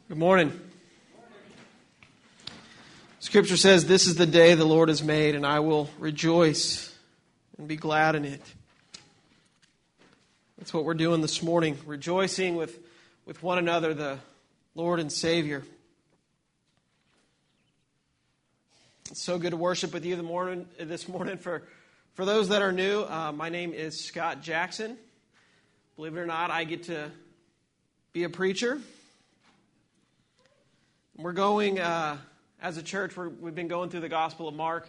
Good morning. Scripture says, "This is the day the Lord has made, and I will rejoice and be glad in it." That's what we're doing this morning, rejoicing with one another, the Lord and Savior. It's so good to worship with you this morning. For those that are new, my name is Scott Jackson. Believe it or not, I get to be a preacher. We're going, as a church, we've been going through the Gospel of Mark.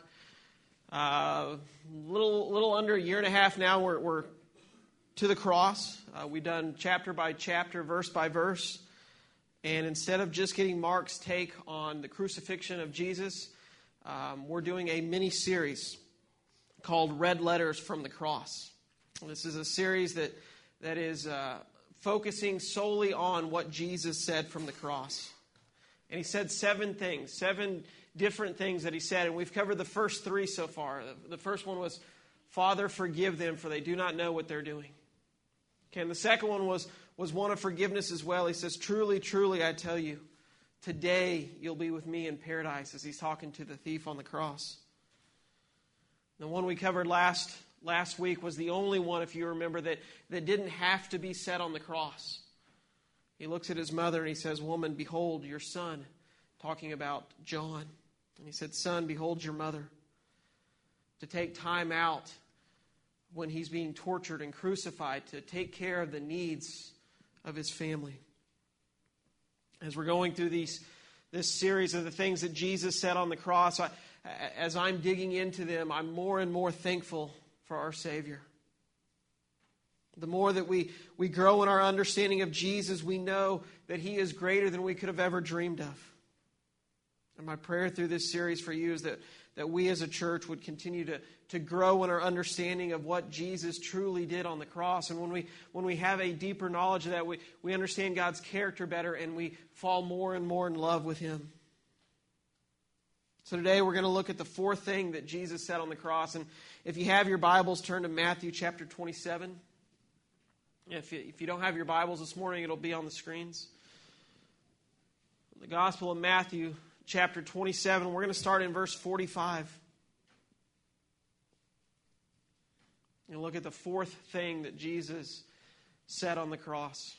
Little under a year and a half now, we're to the cross. We've done chapter by chapter, verse by verse. And instead of just getting Mark's take on the crucifixion of Jesus, we're doing a mini-series called Red Letters from the Cross. This is a series that is focusing solely on what Jesus said from the cross. And he said 7 different things that he said. And we've covered the first 3 so far. The first one was, "Father, forgive them, for they do not know what they're doing." Okay, and the second one was one of forgiveness as well. He says, "Truly, truly, I tell you, today you'll be with me in paradise," as he's talking to the thief on the cross. The one we covered last week was the only one, if you remember, that didn't have to be said on the cross. He looks at his mother and he says, "Woman, behold your son," talking about John. And he said, "Son, behold your mother." To take time out when he's being tortured and crucified to take care of the needs of his family. As we're going through this series of the things that Jesus said on the cross, as I'm digging into them, I'm more and more thankful for our Savior. The more that we grow in our understanding of Jesus, we know that He is greater than we could have ever dreamed of. And my prayer through this series for you is that we as a church would continue to grow in our understanding of what Jesus truly did on the cross. And when we have a deeper knowledge of that, we understand God's character better and we fall more and more in love with Him. So today we're going to look at the 4th thing that Jesus said on the cross. And if you have your Bibles, turn to Matthew chapter 27. If you don't have your Bibles this morning, it'll be on the screens. The Gospel of Matthew, chapter 27. We're going to start in verse 45. And look at the 4th thing that Jesus said on the cross.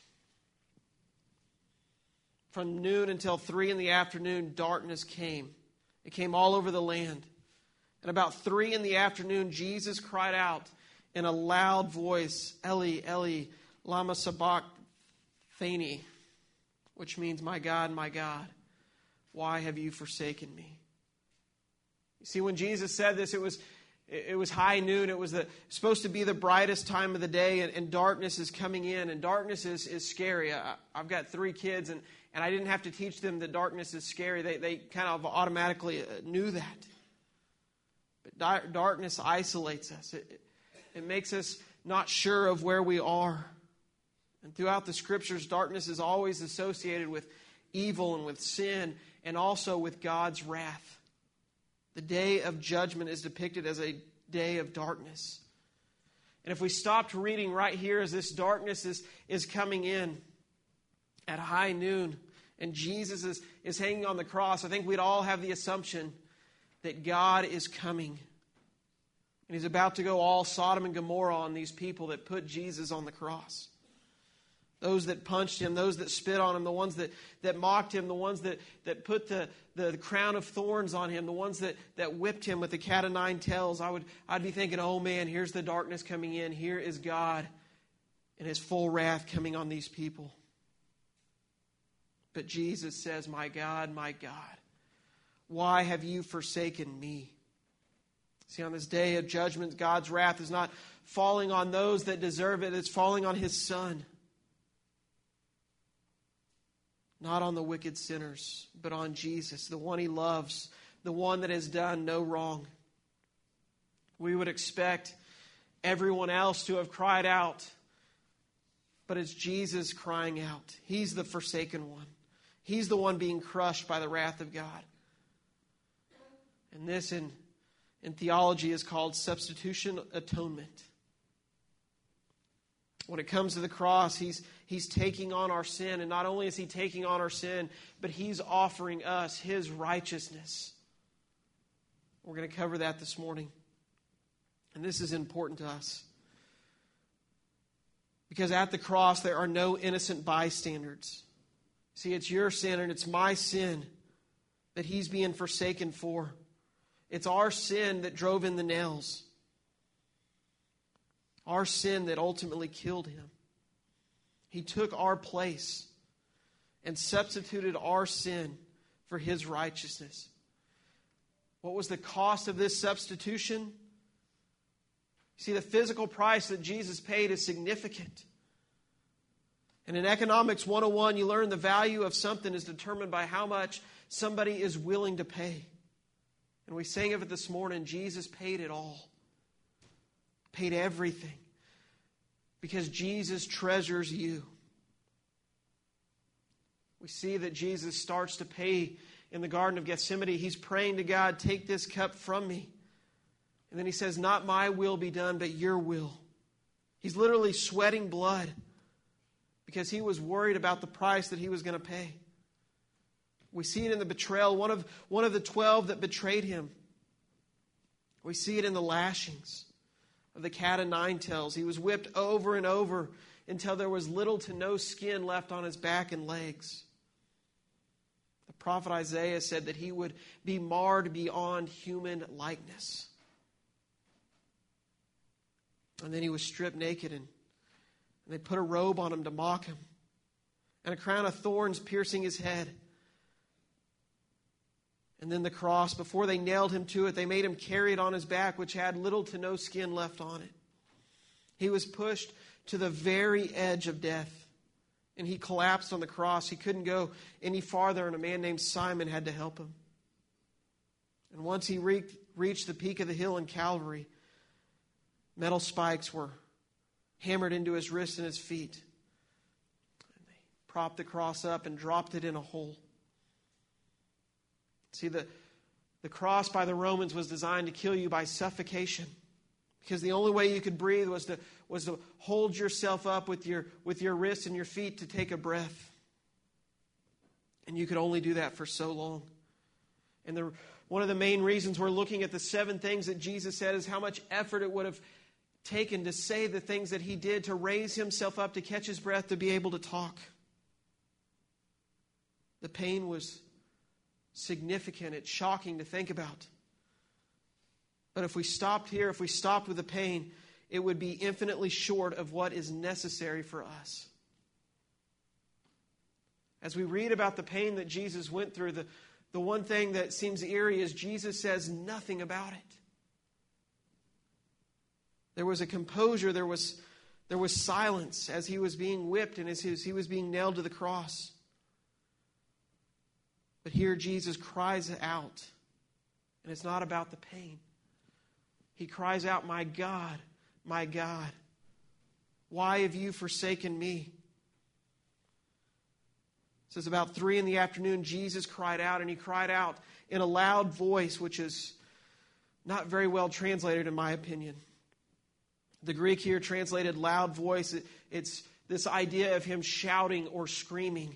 From noon until 3 in the afternoon, darkness came. It came all over the land. And about 3 in the afternoon, Jesus cried out in a loud voice, "Eli, Eli, lama sabachthani," which means, my God, why have you forsaken me?" You see, when Jesus said this, it was high noon. It was supposed to be the brightest time of the day, and darkness is coming in, and darkness is scary. I've got 3 kids, and I didn't have to teach them that darkness is scary. They kind of automatically knew that. But darkness isolates us. It makes us not sure of where we are. And throughout the Scriptures, darkness is always associated with evil and with sin and also with God's wrath. The day of judgment is depicted as a day of darkness. And if we stopped reading right here as this darkness is coming in at high noon and Jesus is hanging on the cross, I think we'd all have the assumption that God is coming. And He's about to go all Sodom and Gomorrah on these people that put Jesus on the cross. Those that punched Him, those that spit on Him, the ones that mocked Him, the ones that put the crown of thorns on Him, the ones that whipped Him with the cat of 9 tails. I'd be thinking, oh man, here's the darkness coming in. Here is God and His full wrath coming on these people. But Jesus says, my God, why have you forsaken me?" See, on this day of judgment, God's wrath is not falling on those that deserve it. It's falling on His Son. Not on the wicked sinners, but on Jesus, the one He loves, the one that has done no wrong. We would expect everyone else to have cried out, but it's Jesus crying out. He's the forsaken one. He's the one being crushed by the wrath of God. And this in theology is called substitution atonement. When it comes to the cross, He's He's taking on our sin. And not only is He taking on our sin, but He's offering us His righteousness. We're going to cover that this morning. And this is important to us. Because at the cross, there are no innocent bystanders. See, it's your sin and it's my sin that He's being forsaken for. It's our sin that drove in the nails. Our sin that ultimately killed Him. He took our place and substituted our sin for His righteousness. What was the cost of this substitution? See, the physical price that Jesus paid is significant. And in Economics 101, you learn the value of something is determined by how much somebody is willing to pay. And we sang of it this morning. Jesus paid it all. Paid everything. Because Jesus treasures you. We see that Jesus starts to pay in the Garden of Gethsemane. He's praying to God, take this cup from me. And then He says, not my will be done, but your will. He's literally sweating blood because He was worried about the price that He was going to pay. We see it in the betrayal. One of the 12 that betrayed Him. We see it in the lashings of the cat o' nine tails. He was whipped over and over until there was little to no skin left on His back and legs. The prophet Isaiah said that He would be marred beyond human likeness. And then He was stripped naked and they put a robe on Him to mock Him. And a crown of thorns piercing His head. And then the cross, before they nailed Him to it, they made Him carry it on His back, which had little to no skin left on it. He was pushed to the very edge of death. And He collapsed on the cross. He couldn't go any farther, and a man named Simon had to help Him. And once He reached the peak of the hill in Calvary, metal spikes were hammered into His wrists and His feet. And they propped the cross up and dropped it in a hole. See, the cross by the Romans was designed to kill you by suffocation. Because the only way you could breathe was to hold yourself up with your wrists and your feet to take a breath. And you could only do that for so long. And one of the main reasons we're looking at the 7 things that Jesus said is how much effort it would have taken to say the things that He did, to raise Himself up, to catch His breath, to be able to talk. The pain was significant. It's shocking to think about. But if we stopped here, if we stopped with the pain, it would be infinitely short of what is necessary for us. As we read about the pain that Jesus went through, the one thing that seems eerie is Jesus says nothing about it. There was a composure, there was silence as He was being whipped and as He was being nailed to the cross. But here Jesus cries out, and it's not about the pain. He cries out, my God, why have you forsaken me? It says about 3 p.m, Jesus cried out, and He cried out in a loud voice, which is not very well translated in my opinion. The Greek here translated loud voice. It's this idea of Him shouting or screaming.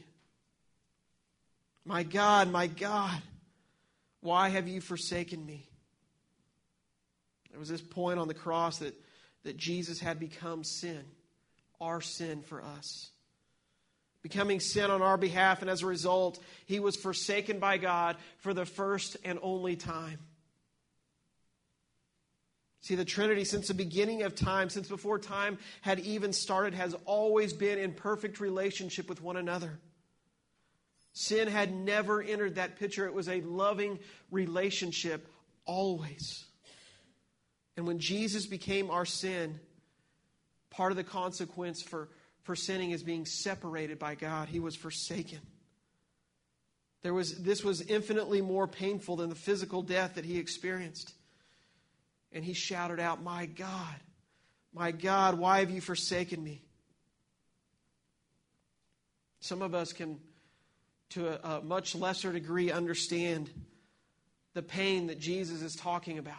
My God, why have you forsaken me? There was this point on the cross that Jesus had become sin, our sin for us. Becoming sin on our behalf, and as a result, He was forsaken by God for the first and only time. See, the Trinity, since the beginning of time, since before time had even started, has always been in perfect relationship with one another. Sin had never entered that picture. It was a loving relationship always. And when Jesus became our sin, part of the consequence for sinning is being separated by God. He was forsaken. This was infinitely more painful than the physical death that He experienced. And He shouted out, my God, why have you forsaken me? Some of us can, to a much lesser degree, understand the pain that Jesus is talking about.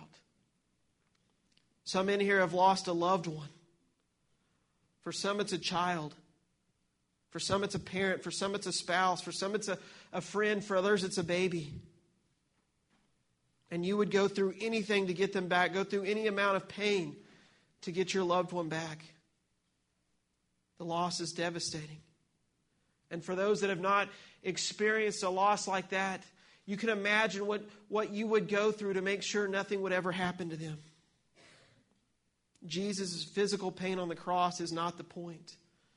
Some in here have lost a loved one. For some, it's a child. For some it's a parent. For some it's a spouse. For some it's a friend. For others it's a baby. And you would go through anything to get them back. Go through any amount of pain to get your loved one back. The loss is devastating. And for those that have not experienced a loss like that, you can imagine what you would go through to make sure nothing would ever happen to them. Jesus' physical pain on the cross is not the point.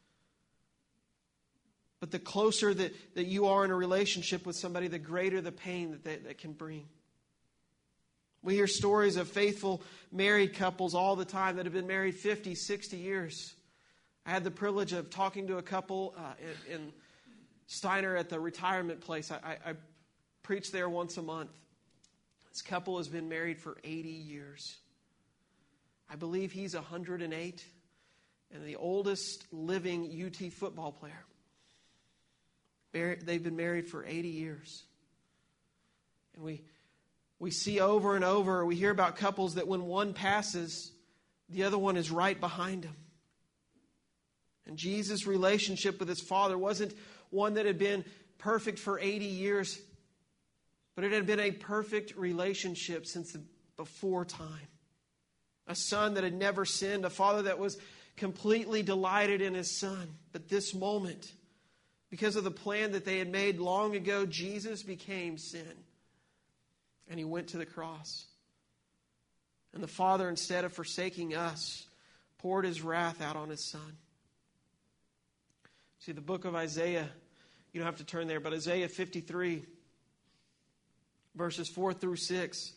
But the closer that you are in a relationship with somebody, the greater the pain that can bring. We hear stories of faithful married couples all the time that have been married 50, 60 years. I had the privilege of talking to a couple in Steiner at the retirement place. I preach there once a month. This couple has been married for 80 years. I believe he's 108 and the oldest living UT football player. They've been married for 80 years. And we see over and over, we hear about couples that when one passes, the other one is right behind him. And Jesus' relationship with his Father wasn't one that had been perfect for 80 years, but it had been a perfect relationship since before time. A son that had never sinned, a father that was completely delighted in his son. But this moment, because of the plan that they had made long ago, Jesus became sin. And he went to the cross. And the Father, instead of forsaking us, poured his wrath out on his Son. See, the book of Isaiah, you don't have to turn there, but Isaiah 53, verses 4 through 6.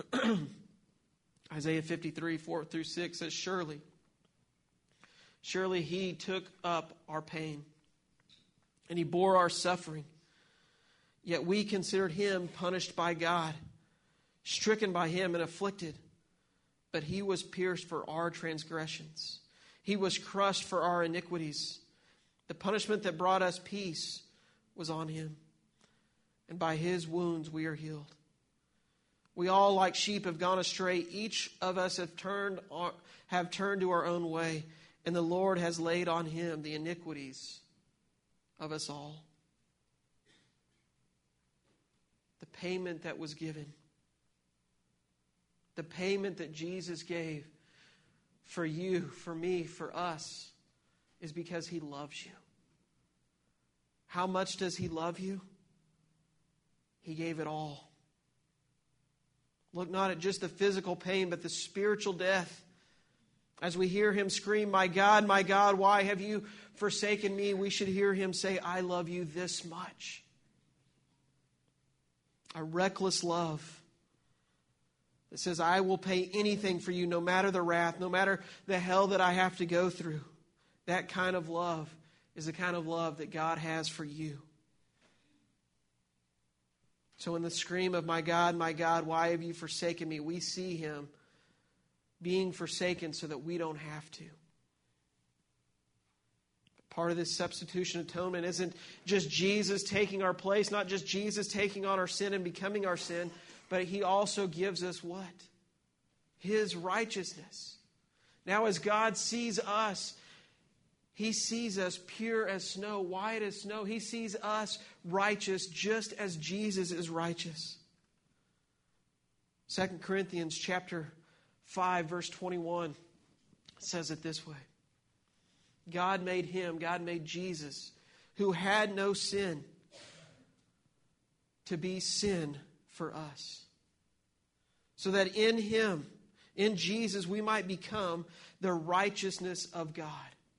Isaiah 53, 4 through 6 says, Surely he took up our pain, and he bore our suffering. Yet we considered him punished by God, stricken by him and afflicted. But he was pierced for our transgressions. He was crushed for our iniquities. The punishment that brought us peace was on him. And by his wounds we are healed. We all like sheep have gone astray. Each of us have turned to our own way. And the Lord has laid on him the iniquities of us all. The payment that was given. The payment that Jesus gave for you, for me, for us, is because he loves you. How much does he love you? He gave it all. Look not at just the physical pain, but the spiritual death. As we hear him scream, my God, why have you forsaken me? We should hear him say, I love you this much. A reckless love that says, I will pay anything for you, no matter the wrath, no matter the hell that I have to go through. That kind of love is the kind of love that God has for you. So in the scream of my God, why have you forsaken me? We see him being forsaken so that we don't have to. Part of this substitution atonement isn't just Jesus taking our place, not just Jesus taking on our sin and becoming our sin, but he also gives us what? His righteousness. Now as God sees us, he sees us pure as snow, white as snow. He sees us righteous just as Jesus is righteous. 2 Corinthians chapter 5, verse 21 says it this way. God made Jesus, who had no sin, to be sin for us. So that in him, in Jesus, we might become the righteousness of God.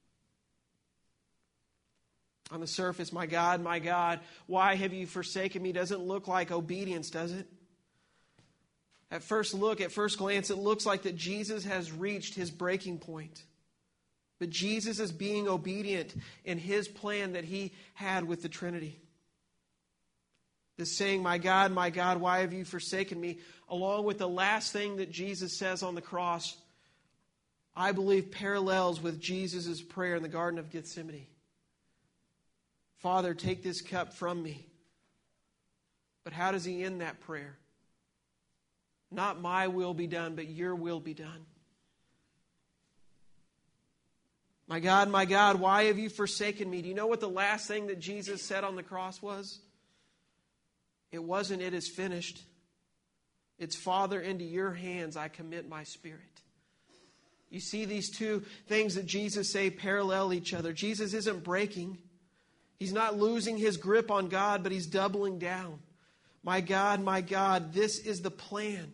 On the surface, my God, why have you forsaken me? Doesn't look like obedience, does it? At first glance, it looks like that Jesus has reached his breaking point. But Jesus is being obedient in his plan that he had with the Trinity. This saying, my God, why have you forsaken me? Along with the last thing that Jesus says on the cross, I believe parallels with Jesus' prayer in the Garden of Gethsemane. Father, take this cup from me. But how does he end that prayer? Not my will be done, but your will be done. my God, why have you forsaken me?" Do you know what the last thing that Jesus said on the cross was? It wasn't, "It is finished." It's, "Father, into your hands I commit my spirit." You see these two things that Jesus say parallel each other. Jesus isn't breaking. He's not losing his grip on God, but he's doubling down. My God, this is the plan.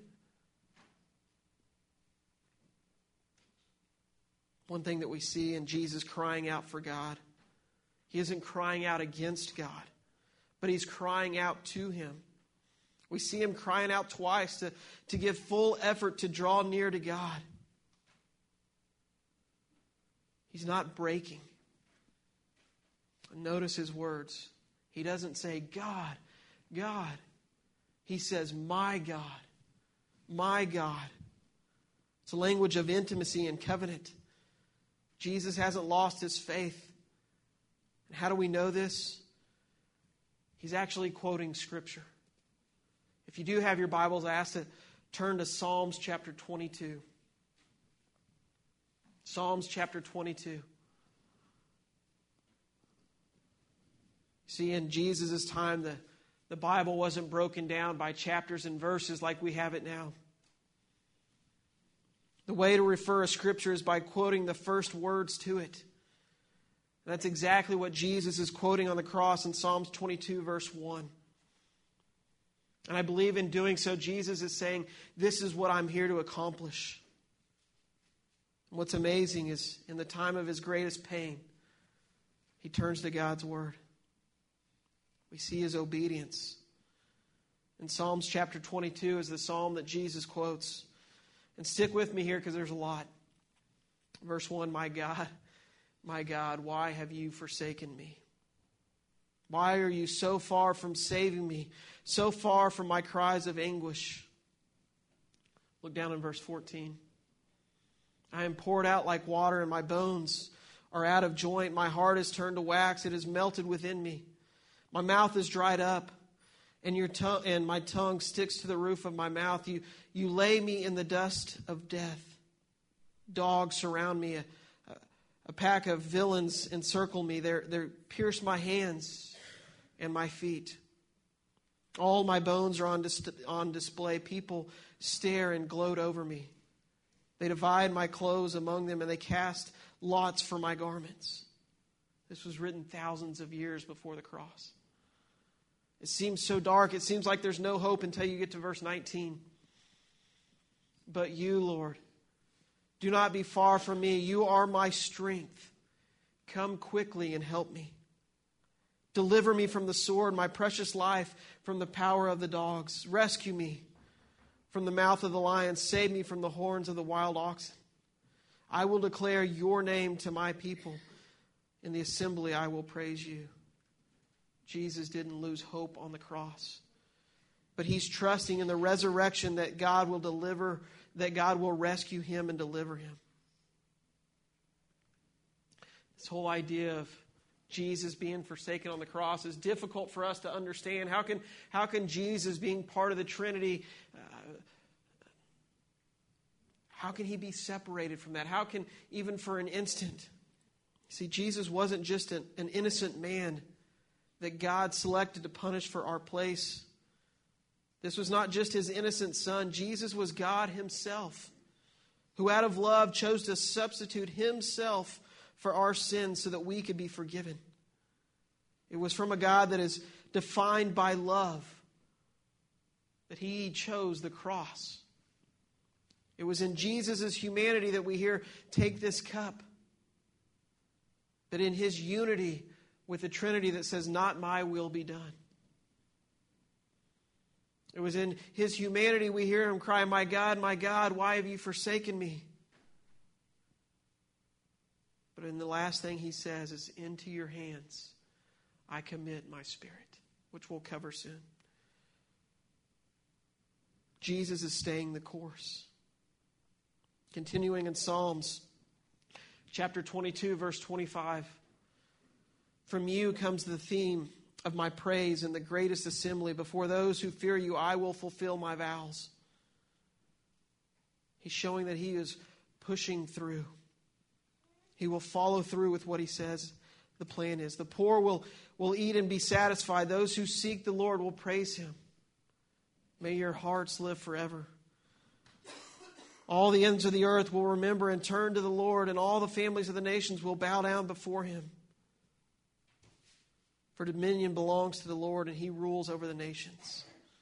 One thing that we see in Jesus crying out for God, he isn't crying out against God, but he's crying out to him. We see him crying out twice to give full effort to draw near to God. He's not breaking. Notice his words. He doesn't say, "God, God." He says, "My God, my God." It's a language of intimacy and covenant. Jesus hasn't lost his faith. And how do we know this? He's actually quoting Scripture. If you do have your Bibles, I ask to turn to Psalms chapter 22. Psalms chapter 22. See, in Jesus' time, the Bible wasn't broken down by chapters and verses like we have it now. The way to refer a scripture is by quoting the first words to it. And that's exactly what Jesus is quoting on the cross in Psalms 22, verse 1. And I believe in doing so, Jesus is saying, this is what I'm here to accomplish. And what's amazing is, in the time of his greatest pain, he turns to God's word. We see his obedience. In Psalms chapter 22 is the psalm that Jesus quotes. And stick with me here because there's a lot. Verse 1, my God, why have you forsaken me? Why are you so far from saving me, so far from my cries of anguish? Look down in verse 14. I am poured out like water, and my bones are out of joint. My heart is turned to wax. It is melted within me. My mouth is dried up, and my tongue sticks to the roof of my mouth. You lay me in the dust of death. Dogs surround me. A pack of villains encircle me. They pierce my hands and my feet. All my bones are on display. People stare and gloat over me. They divide my clothes among them, and they cast lots for my garments. This was written thousands of years before the cross. It seems so dark. It seems like there's no hope until you get to verse 19. But you, Lord, do not be far from me. You are my strength. Come quickly and help me. Deliver me from the sword, my precious life from the power of the dogs. Rescue me from the mouth of the lion. Save me from the horns of the wild oxen. I will declare your name to my people. In the assembly I will praise you. Jesus didn't lose hope on the cross, but he's trusting in the resurrection that God will deliver, that God will rescue him and deliver him. This whole idea of Jesus being forsaken on the cross is difficult for us to understand. How can Jesus, being part of the Trinity, how can he be separated from that? How can, even for an instant? See, Jesus wasn't just an innocent man that God selected to punish for our place. This was not just his innocent son. Jesus was God himself, who out of love chose to substitute himself for our sins so that we could be forgiven. It was from a God that is defined by love that he chose the cross. It was in Jesus' humanity that we hear, take this cup. But in his unity with the Trinity that says, not my will be done. It was in his humanity we hear him cry, my God, why have you forsaken me? But in the last thing he says is, into your hands I commit my spirit, which we'll cover soon. Jesus is staying the course. Continuing in Psalms chapter 22, verse 25. From you comes the theme of my praise in the greatest assembly. Before those who fear you, I will fulfill my vows. He's showing that he is pushing through. He will follow through with what He says the plan is. The poor will eat and be satisfied. Those who seek the Lord will praise Him. May your hearts live forever. All the ends of the earth will remember and turn to the Lord, and all the families of the nations will bow down before Him. For dominion belongs to the Lord, and He rules over the nations.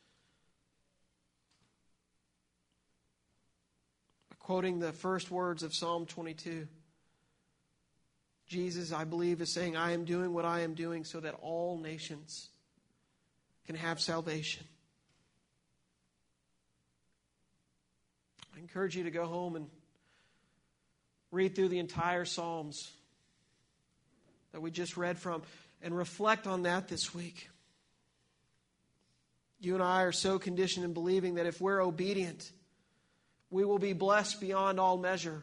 Quoting the first words of Psalm 22, Jesus, I believe, is saying, I am doing what I am doing so that all nations can have salvation. I encourage you to go home and read through the entire Psalms that we just read from and reflect on that this week. You and I are so conditioned in believing that if we're obedient, we will be blessed beyond all measure.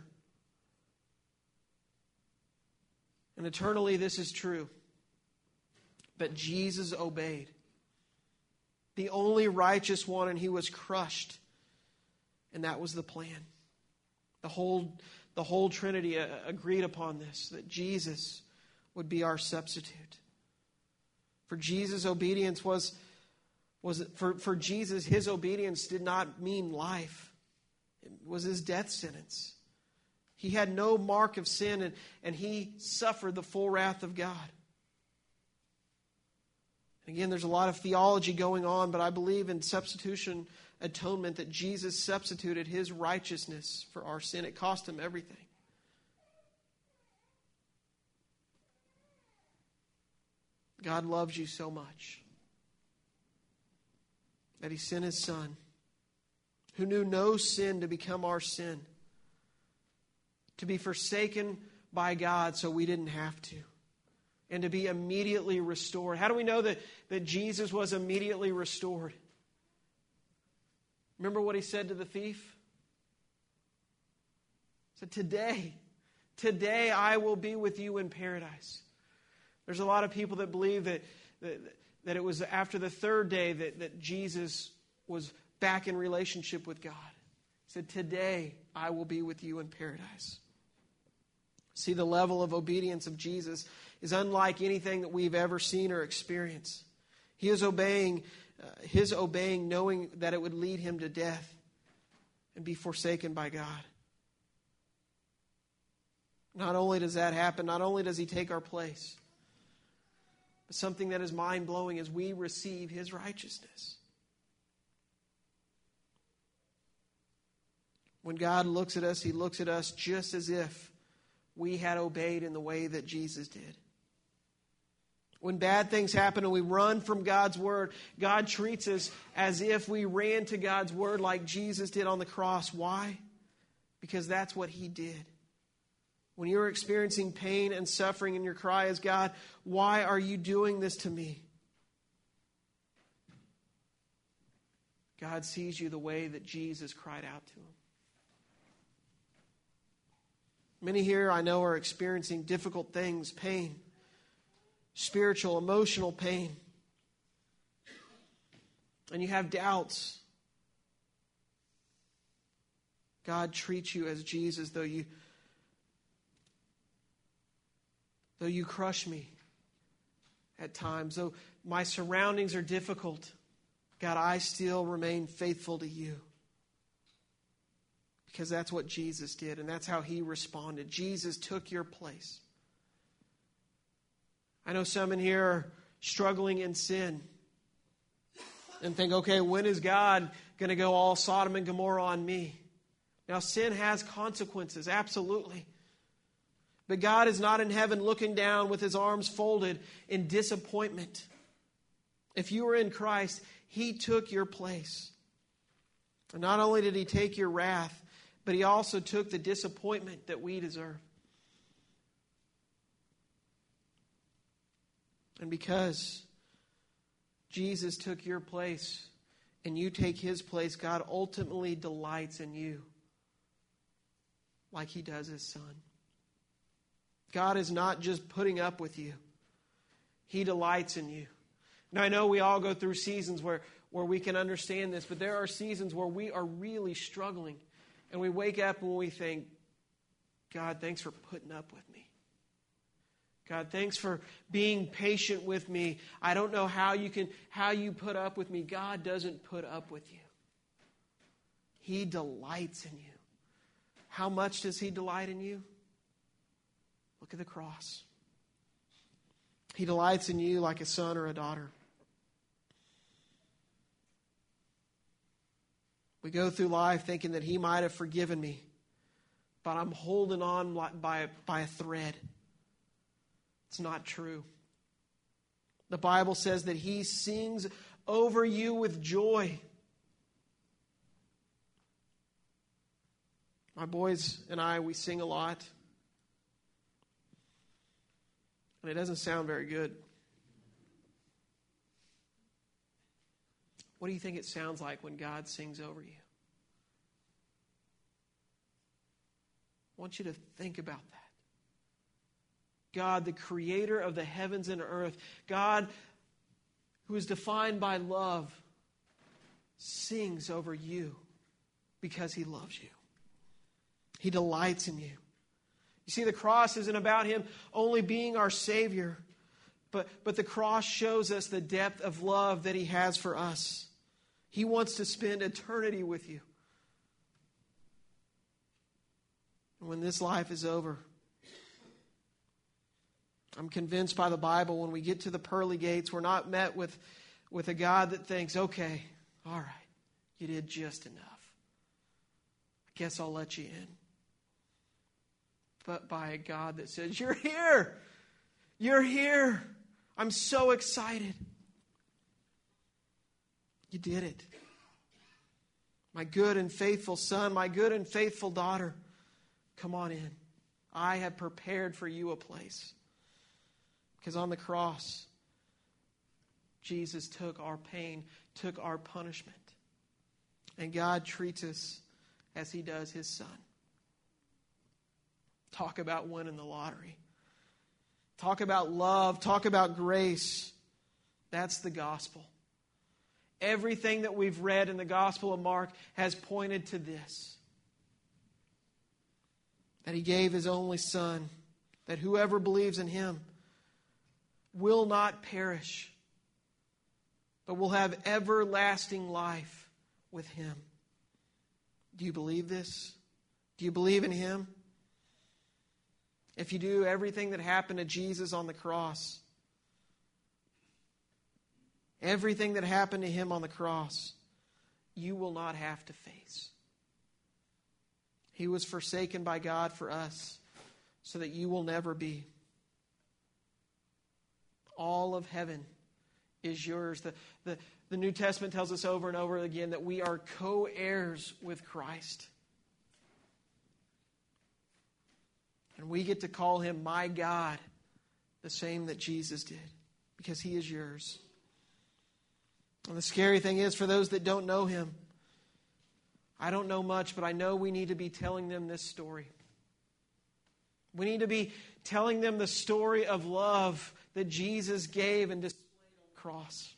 And eternally this is true. But Jesus obeyed. The only righteous one, and He was crushed. And that was the plan. The whole Trinity agreed upon this, that Jesus would be our substitute. For Jesus' obedience for Jesus, His obedience did not mean life. It was His death sentence. He had no mark of sin, and He suffered the full wrath of God. Again, there's a lot of theology going on, but I believe in substitution atonement, that Jesus substituted His righteousness for our sin. It cost Him everything. God loves you so much that He sent His Son, who knew no sin, to become our sin, to be forsaken by God so we didn't have to, and to be immediately restored. How do we know that Jesus was immediately restored? Remember what He said to the thief? He said, today I will be with you in paradise. There's a lot of people that believe that it was after the third day that Jesus was back in relationship with God. He said, today I will be with you in paradise. See, the level of obedience of Jesus is unlike anything that we've ever seen or experienced. He is obeying, knowing that it would lead Him to death and be forsaken by God. Not only does that happen, not only does He take our place, but something that is mind-blowing is we receive His righteousness. When God looks at us, He looks at us just as if we had obeyed in the way that Jesus did. When bad things happen and we run from God's Word, God treats us as if we ran to God's Word like Jesus did on the cross. Why? Because that's what He did. When you're experiencing pain and suffering and your cry is, God, why are you doing this to me? God sees you the way that Jesus cried out to Him. Many here I know are experiencing difficult things, pain, spiritual, emotional pain. And you have doubts. God treats you as Jesus, though you crush me at times, though my surroundings are difficult, God, I still remain faithful to you. Because that's what Jesus did, and that's how He responded. Jesus took your place. I know some in here are struggling in sin and think, okay, when is God going to go all Sodom and Gomorrah on me? Now, sin has consequences, absolutely. But God is not in heaven looking down with His arms folded in disappointment. If you are in Christ, He took your place. And not only did He take your wrath, but He also took the disappointment that we deserve. And because Jesus took your place and you take His place, God ultimately delights in you like He does His Son. God is not just putting up with you. He delights in you. Now, I know we all go through seasons where we can understand this, but there are seasons where we are really struggling. And we wake up and we think, God, thanks for putting up with me. God, thanks for being patient with me. I don't know how you put up with me. God doesn't put up with you. He delights in you. How much does He delight in you? Look at the cross. He delights in you like a son or a daughter. We go through life thinking that He might have forgiven me, but I'm holding on by a thread. It's not true. The Bible says that He sings over you with joy. My boys and I, we sing a lot. And it doesn't sound very good. What do you think it sounds like when God sings over you? I want you to think about that. God, the creator of the heavens and earth, God who is defined by love, sings over you because He loves you. He delights in you. You see, the cross isn't about Him only being our Savior, but the cross shows us the depth of love that He has for us. He wants to spend eternity with you. And when this life is over, I'm convinced by the Bible, when we get to the pearly gates, we're not met with a God that thinks, okay, all right, you did just enough. I guess I'll let you in. But by a God that says, you're here. You're here. I'm so excited. You did it. My good and faithful son, my good and faithful daughter, come on in. I have prepared for you a place. Because on the cross, Jesus took our pain, took our punishment. And God treats us as He does His Son. Talk about winning the lottery. Talk about love. Talk about grace. That's the gospel. Everything that we've read in the Gospel of Mark has pointed to this. That He gave His only Son, that whoever believes in Him will not perish, but will have everlasting life with Him. Do you believe this? Do you believe in Him? If you do, everything that happened to Jesus on the cross, everything that happened to Him on the cross, you will not have to face. He was forsaken by God for us so that you will never be. All of heaven is yours. The New Testament tells us over and over again that we are co-heirs with Christ. And we get to call Him my God, the same that Jesus did, because He is yours. And the scary thing is, for those that don't know Him, I don't know much, but I know we need to be telling them this story. We need to be telling them the story of love that Jesus gave and displayed on the cross.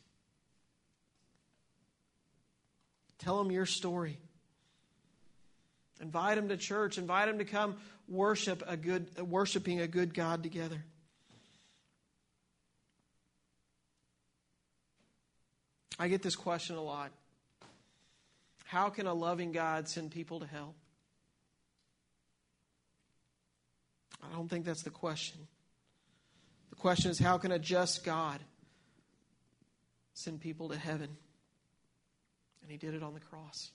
Tell them your story. Invite them to church. Invite them to come worshiping a good God together. I get this question a lot. How can a loving God send people to hell? I don't think that's the question. The question is, how can a just God send people to heaven? And He did it on the cross.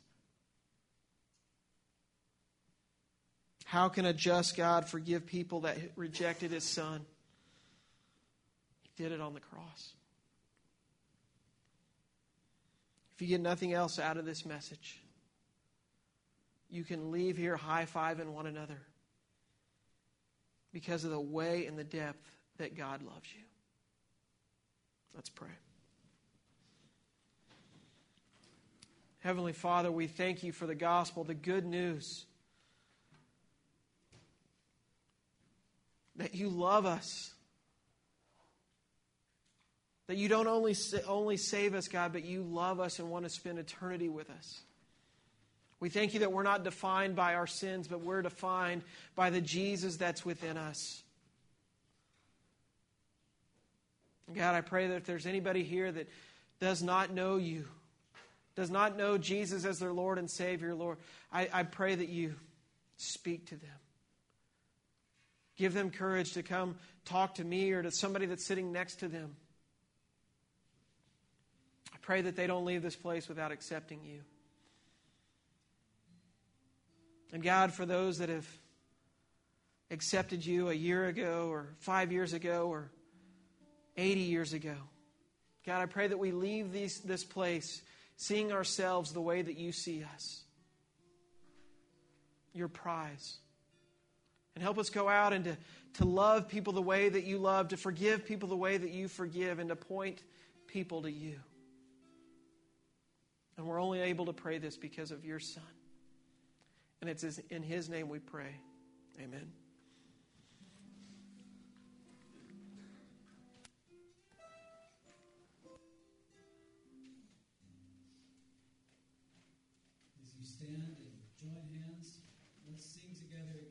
How can a just God forgive people that rejected His Son? He did it on the cross. If you get nothing else out of this message, you can leave here high-fiving one another because of the way and the depth that God loves you. Let's pray. Heavenly Father, we thank You for the gospel, the good news that You love us. That You don't only save us, God, but You love us and want to spend eternity with us. We thank you that we're not defined by our sins, but we're defined by the Jesus that's within us. God, I pray that if there's anybody here that does not know you, does not know Jesus as their Lord and Savior, Lord, I pray that you speak to them. Give them courage to come talk to me or to somebody that's sitting next to them. I pray that they don't leave this place without accepting you. And God, for those that have accepted you a year ago or 5 years ago or 80 years ago, God, I pray that we leave this place seeing ourselves the way that you see us, your prize. And help us go out and to love people the way that you love, to forgive people the way that you forgive, and to point people to you. And we're only able to pray this because of your Son. And it's in His name we pray. Amen. As you stand and join hands, let's sing together.